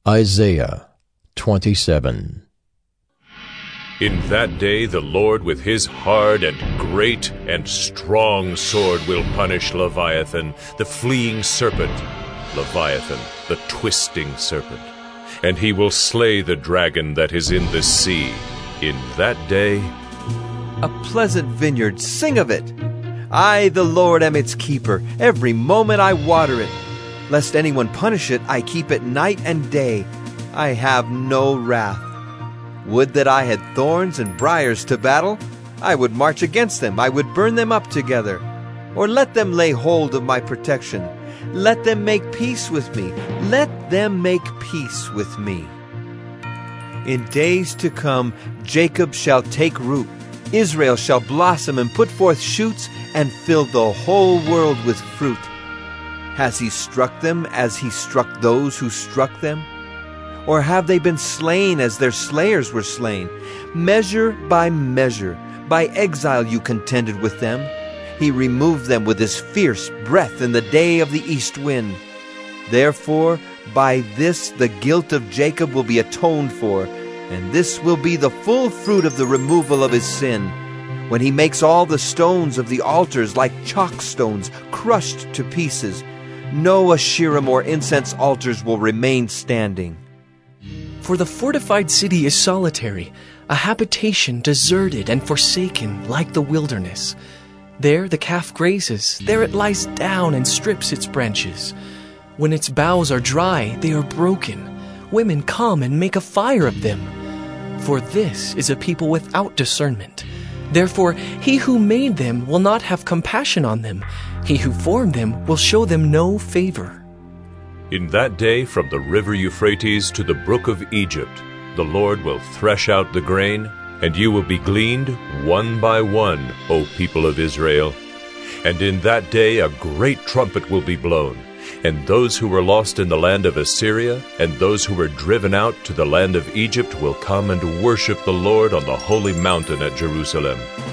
Isaiah 27. In that day the Lord with his hard and great and strong sword will punish Leviathan, the fleeing serpent, Leviathan, the twisting serpent. And he will slay the dragon that is in the sea. In that day, a pleasant vineyard, sing of it. I, the Lord, am its keeper. Every moment I water it. Lest anyone punish it, I keep it night and day. I have no wrath. Would that I had thorns and briars to battle. I would march against them. I would burn them up together. Or let them lay hold of my protection. Let them make peace with me. Let them make peace with me. In days to come, Jacob shall take root. Israel shall blossom and put forth shoots and fill the whole world with fruit. Has he struck them as he struck those who struck them? Or have they been slain as their slayers were slain? Measure, by exile you contended with them. He removed them with his fierce breath in the day of the east wind. Therefore, by this the guilt of Jacob will be atoned for, and this will be the full fruit of the removal of his sin, when he makes all the stones of the altars like chalk stones crushed to pieces. No Asherah or incense altars will remain standing. For the fortified city is solitary, a habitation deserted and forsaken like the wilderness. There the calf grazes, there it lies down and strips its branches. When its boughs are dry, they are broken. Women come and make a fire of them. For this is a people without discernment. Therefore, he who made them will not have compassion on them. He who formed them will show them no favor. in that day from the river Euphrates to the brook of Egypt, the Lord will thresh out the grain, and you will be gleaned one by one, O people of Israel. And in that day a great trumpet will be blown, and those who were lost in the land of Assyria, and those who were driven out to the land of Egypt will come and worship the Lord on the holy mountain at Jerusalem.